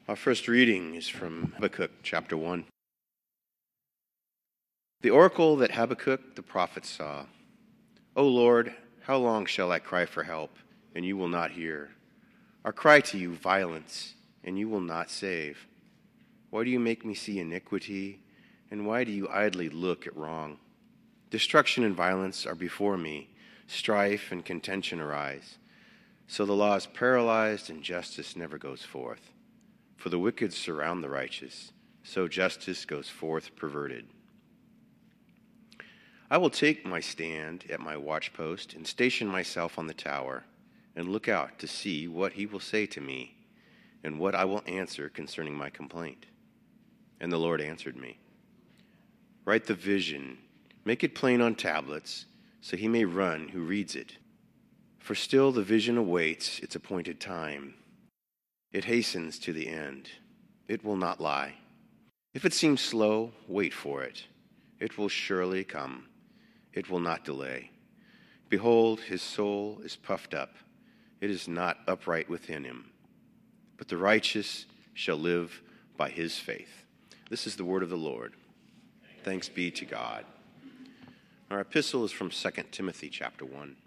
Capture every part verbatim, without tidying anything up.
Our first reading is from Habakkuk chapter one. The oracle that Habakkuk the prophet saw. O Lord, how long shall I cry for help, and you will not hear? Or cry to you violence, and you will not save? Why do you make me see iniquity, and why do you idly look at wrong? Destruction and violence are before me, strife and contention arise. So the law is paralyzed, and justice never goes forth. For the wicked surround the righteous, so justice goes forth perverted. I will take my stand at my watchpost and station myself on the tower, and look out to see what he will say to me, and what I will answer concerning my complaint. And the Lord answered me, Write the vision, make it plain on tablets, so he may run who reads it. For still the vision awaits its appointed time. It hastens to the end. It will not lie. If it seems slow, wait for it. It will surely come. It will not delay. Behold, his soul is puffed up. It is not upright within him. But the righteous shall live by his faith. This is the word of the Lord. Thanks be to God. Our epistle is from Second Timothy chapter one.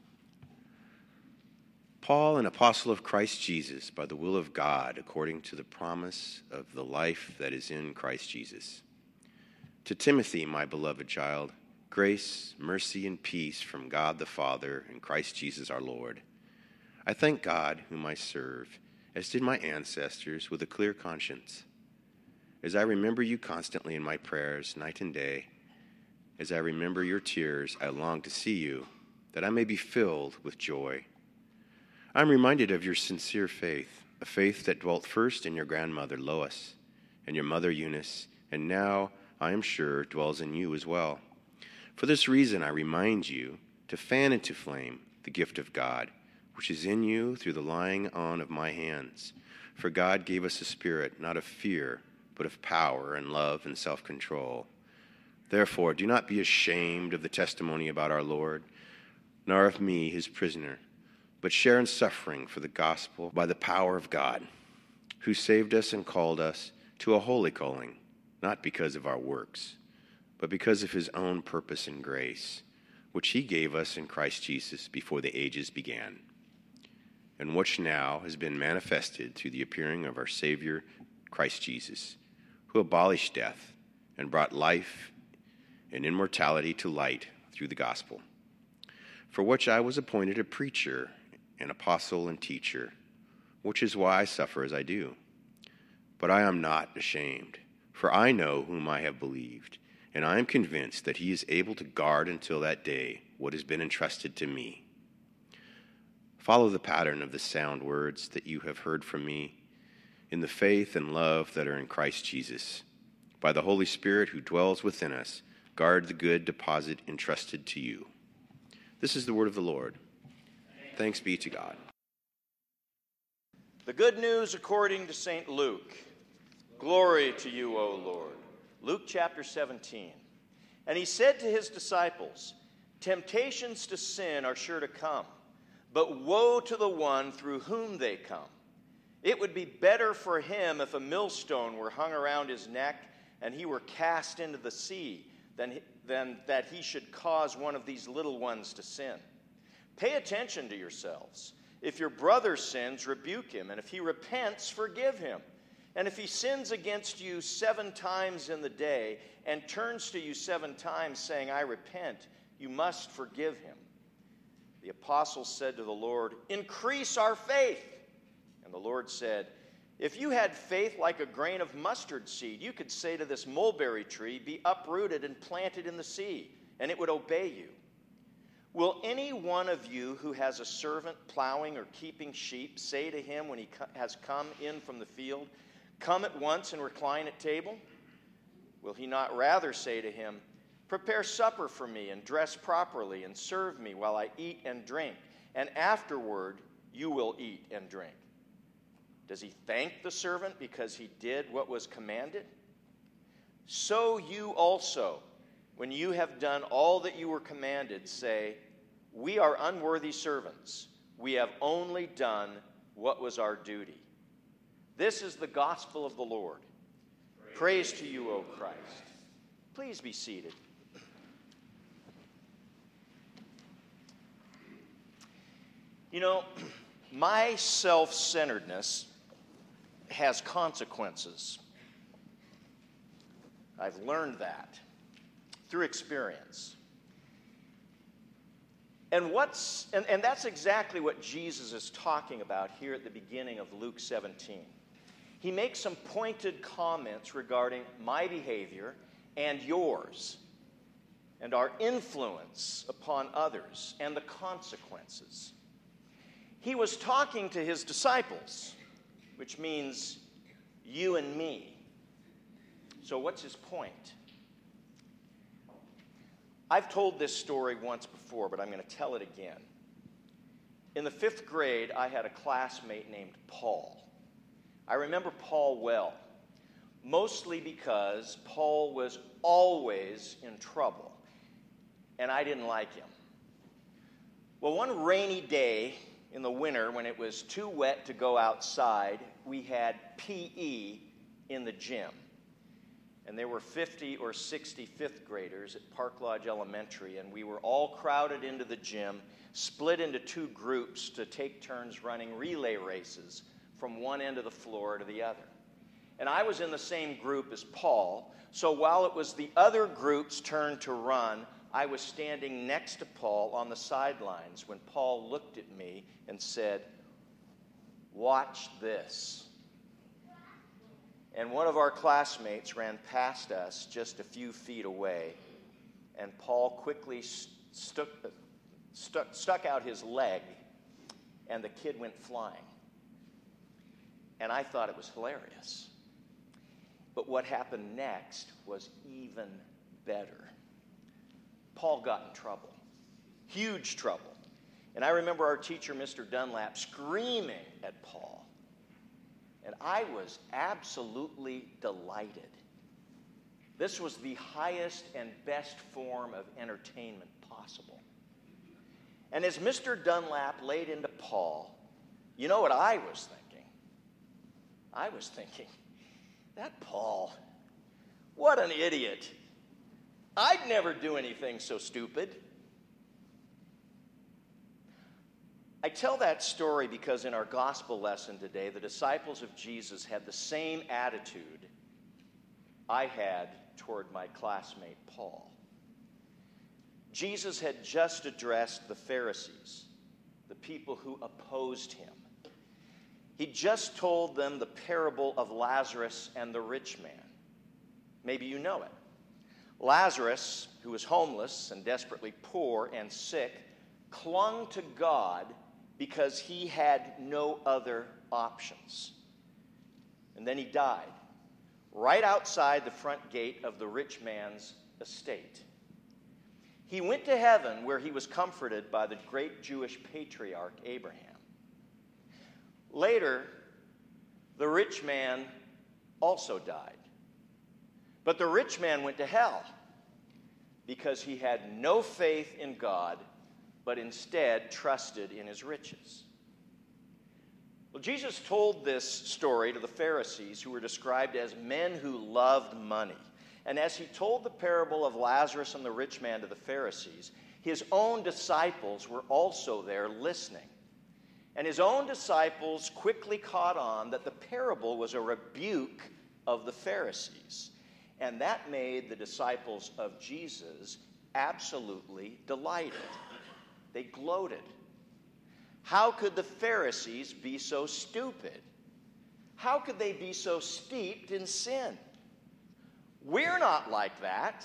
Paul, an apostle of Christ Jesus, by the will of God, according to the promise of the life that is in Christ Jesus. To Timothy, my beloved child, grace, mercy, and peace from God the Father and Christ Jesus our Lord. I thank God, whom I serve, as did my ancestors, with a clear conscience. As I remember you constantly in my prayers, night and day, as I remember your tears, I long to see you, that I may be filled with joy. I am reminded of your sincere faith, a faith that dwelt first in your grandmother Lois and your mother Eunice, and now, I am sure, dwells in you as well. For this reason, I remind you to fan into flame the gift of God, which is in you through the laying on of my hands. For God gave us a spirit, not of fear, but of power and love and self-control. Therefore, do not be ashamed of the testimony about our Lord, nor of me, his prisoner, but share in suffering for the gospel by the power of God, who saved us and called us to a holy calling, not because of our works, but because of his own purpose and grace, which he gave us in Christ Jesus before the ages began, and which now has been manifested through the appearing of our Savior, Christ Jesus, who abolished death and brought life and immortality to light through the gospel, for which I was appointed a preacher, an apostle and teacher, which is why I suffer as I do. But I am not ashamed, for I know whom I have believed, and I am convinced that he is able to guard until that day what has been entrusted to me. Follow the pattern of the sound words that you have heard from me in the faith and love that are in Christ Jesus. By the Holy Spirit who dwells within us, guard the good deposit entrusted to you. This is the word of the Lord. Thanks be to God. The good news according to Saint Luke. Glory to you, O Lord. Luke chapter seventeen. And he said to his disciples, Temptations to sin are sure to come, but woe to the one through whom they come. It would be better for him if a millstone were hung around his neck and he were cast into the sea than, than that he should cause one of these little ones to sin. Pay attention to yourselves. If your brother sins, rebuke him, and if he repents, forgive him. And if he sins against you seven times in the day and turns to you seven times saying, I repent, you must forgive him. The apostles said to the Lord, Increase our faith. And the Lord said, If you had faith like a grain of mustard seed, you could say to this mulberry tree, Be uprooted and planted in the sea, and it would obey you. Will any one of you who has a servant plowing or keeping sheep say to him when he has come in from the field, Come at once and recline at table? Will he not rather say to him, Prepare supper for me and dress properly and serve me while I eat and drink, and afterward you will eat and drink? Does he thank the servant because he did what was commanded? So you also, when you have done all that you were commanded, say, We are unworthy servants. We have only done what was our duty. This is the gospel of the Lord. Praise to you, O Christ. Please be seated. You know, my self-centeredness has consequences. I've learned that through experience. And what's and, and that's exactly what Jesus is talking about here at the beginning of Luke seventeen. He makes some pointed comments regarding my behavior and yours, and our influence upon others, and the consequences. He was talking to his disciples, which means you and me. So what's his point? I've told this story once before, but I'm going to tell it again. In the fifth grade, I had a classmate named Paul. I remember Paul well, mostly because Paul was always in trouble, and I didn't like him. Well, one rainy day in the winter, when it was too wet to go outside, we had P E in the gym. And there were fifty or sixty fifth graders at Park Lodge Elementary, and we were all crowded into the gym, split into two groups to take turns running relay races from one end of the floor to the other. And I was in the same group as Paul, so while it was the other group's turn to run, I was standing next to Paul on the sidelines when Paul looked at me and said, "Watch this." And one of our classmates ran past us just a few feet away, and Paul quickly stuck, stuck, stuck out his leg, and the kid went flying. And I thought it was hilarious. But what happened next was even better. Paul got in trouble, huge trouble. And I remember our teacher, Mister Dunlap, screaming at Paul. And I was absolutely delighted. This was the highest and best form of entertainment possible. And as Mister Dunlap laid into Paul, you know what I was thinking? I was thinking, that Paul, what an idiot. I'd never do anything so stupid. I tell that story because in our gospel lesson today, the disciples of Jesus had the same attitude I had toward my classmate Paul. Jesus had just addressed the Pharisees, the people who opposed him. He just told them the parable of Lazarus and the rich man. Maybe you know it. Lazarus, who was homeless and desperately poor and sick, clung to God because he had no other options. And then he died right outside the front gate of the rich man's estate. He went to heaven where he was comforted by the great Jewish patriarch Abraham. Later, the rich man also died. But the rich man went to hell because he had no faith in God, but instead trusted in his riches. Well, Jesus told this story to the Pharisees, who were described as men who loved money. And as he told the parable of Lazarus and the rich man to the Pharisees, his own disciples were also there listening. And his own disciples quickly caught on that the parable was a rebuke of the Pharisees. And that made the disciples of Jesus absolutely delighted. They gloated. How could the Pharisees be so stupid? How could they be so steeped in sin? We're not like that.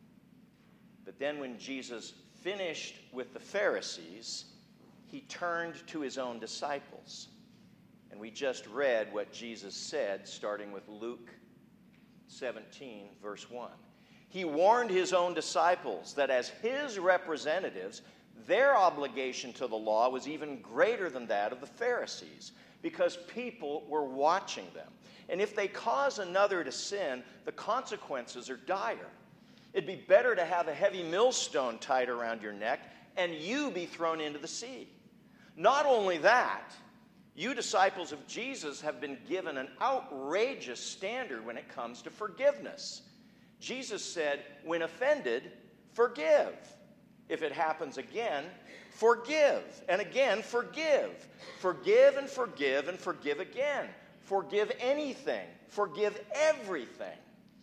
But then when Jesus finished with the Pharisees, he turned to his own disciples. And we just read what Jesus said, starting with Luke seventeen, verse one. He warned his own disciples that as his representatives, their obligation to the law was even greater than that of the Pharisees, because people were watching them. And if they cause another to sin, the consequences are dire. It'd be better to have a heavy millstone tied around your neck and you be thrown into the sea. Not only that, You disciples of Jesus have been given an outrageous standard when it comes to forgiveness. Jesus said, when offended, forgive. If it happens again, forgive. And again, forgive. Forgive and forgive and forgive again. Forgive anything. Forgive everything.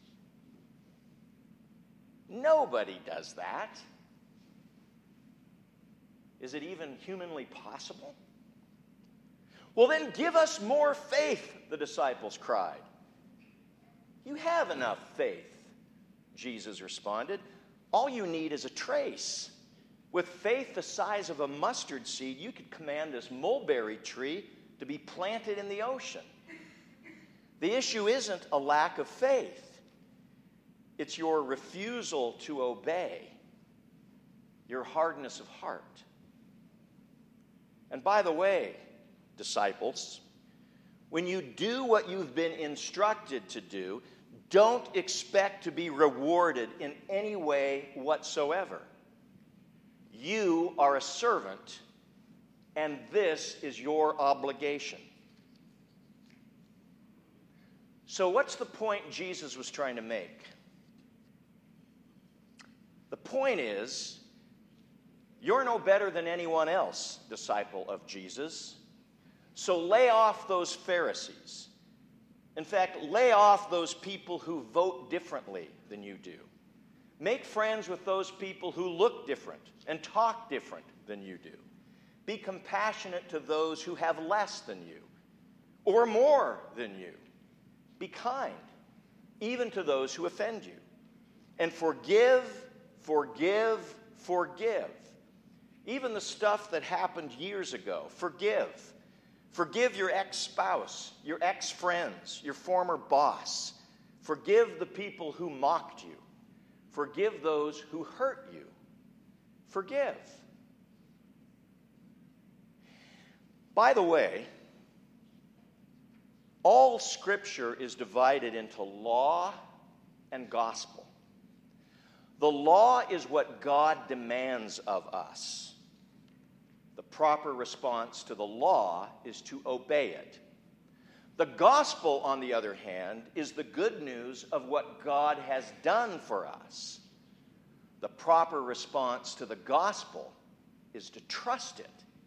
Nobody does that. Is it even humanly possible? Well, then give us more faith, the disciples cried. You have enough faith, Jesus responded. All you need is a trace. With faith the size of a mustard seed, you could command this mulberry tree to be planted in the ocean. The issue isn't a lack of faith. It's your refusal to obey, your hardness of heart. And by the way, disciples, when you do what you've been instructed to do, don't expect to be rewarded in any way whatsoever. You are a servant, and this is your obligation. So what's the point Jesus was trying to make? The point is, you're no better than anyone else, disciple of Jesus. So lay off those Pharisees. In fact, lay off those people who vote differently than you do. Make friends with those people who look different and talk different than you do. Be compassionate to those who have less than you or more than you. Be kind, even to those who offend you. And forgive, forgive, forgive. Even the stuff that happened years ago, forgive. Forgive your ex-spouse, your ex-friends, your former boss. Forgive the people who mocked you. Forgive those who hurt you. Forgive. By the way, all Scripture is divided into law and gospel. The law is what God demands of us. The proper response to the law is to obey it. The gospel, on the other hand, is the good news of what God has done for us. The proper response to the gospel is to trust it.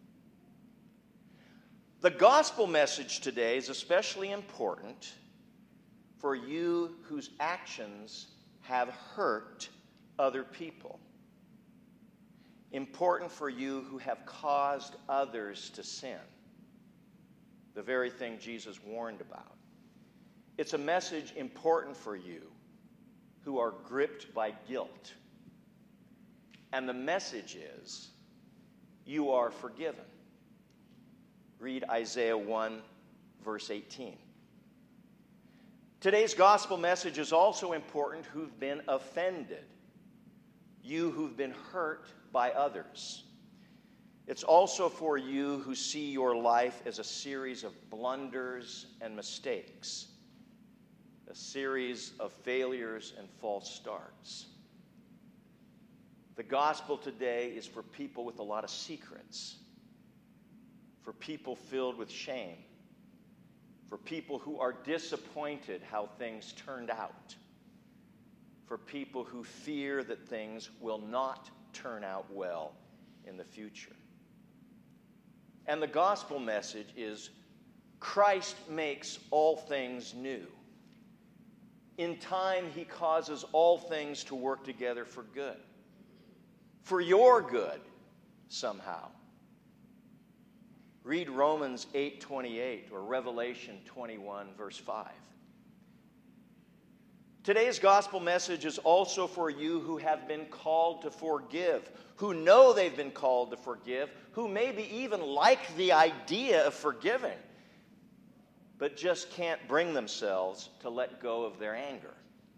The gospel message today is especially important for you whose actions have hurt other people. Important for you who have caused others to sin. The very thing Jesus warned about. It's a message important for you who are gripped by guilt. And the message is, you are forgiven. Read Isaiah one, verse eighteen. Today's gospel message is also important who've been offended. You who've been hurt by others. It's also for you who see your life as a series of blunders and mistakes, a series of failures and false starts. The gospel today is for people with a lot of secrets, for people filled with shame, for people who are disappointed how things turned out, for people who fear that things will not turn out well in the future. And the gospel message is Christ makes all things new. In time, he causes all things to work together for good. For your good, somehow. Read Romans eight twenty-eight or Revelation twenty-one, verse five. Today's gospel message is also for you who have been called to forgive, who know they've been called to forgive, who maybe even like the idea of forgiving, but just can't bring themselves to let go of their anger.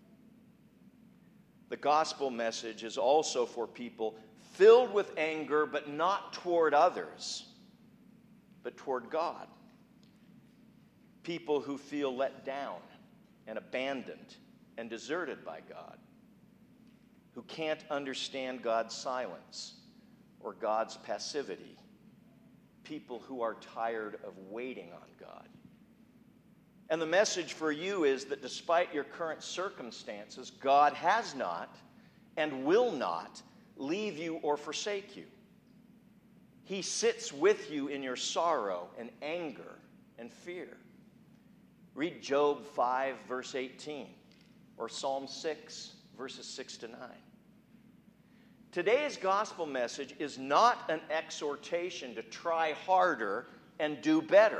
The gospel message is also for people filled with anger, but not toward others, but toward God. People who feel let down and abandoned and deserted by God, who can't understand God's silence or God's passivity. people who are tired of waiting on God. And the message for you is that despite your current circumstances, God has not and will not leave you or forsake you. He sits with you in your sorrow and anger and fear. Read Job five, verse eighteen, or Psalm six, verses six to nine. Today's gospel message is not an exhortation to try harder and do better,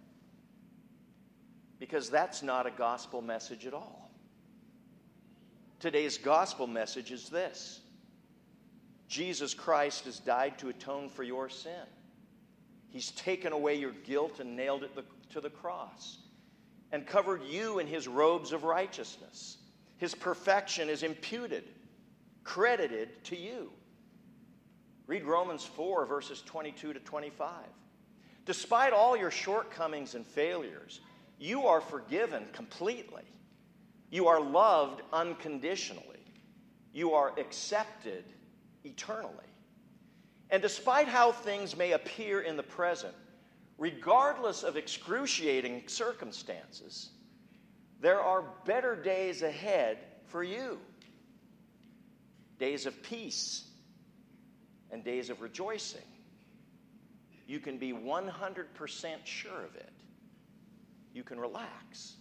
because that's not a gospel message at all. Today's gospel message is this: Jesus Christ has died to atone for your sin. He's taken away your guilt and nailed it to the cross and covered you in his robes of righteousness. His perfection is imputed, credited to you. Read Romans four, verses twenty-two to twenty-five. Despite all your shortcomings and failures, you are forgiven completely. You are loved unconditionally. You are accepted eternally. And despite how things may appear in the present, regardless of excruciating circumstances, there are better days ahead for you. Days of peace and days of rejoicing. You can be one hundred percent sure of it. You can relax.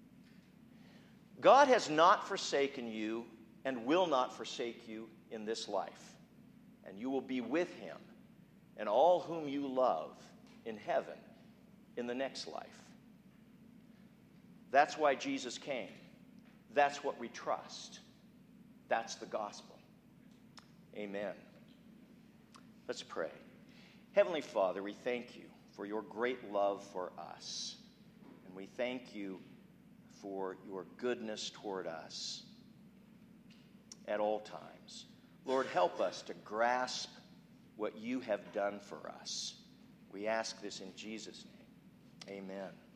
God has not forsaken you and will not forsake you in this life. And you will be with him and all whom you love in heaven in the next life. That's why Jesus came. That's what we trust. That's the gospel. Amen. Let's pray. Heavenly Father, we thank you for your great love for us. And we thank you for your goodness toward us at all times. Lord, help us to grasp what you have done for us. We ask this in Jesus' name. Amen.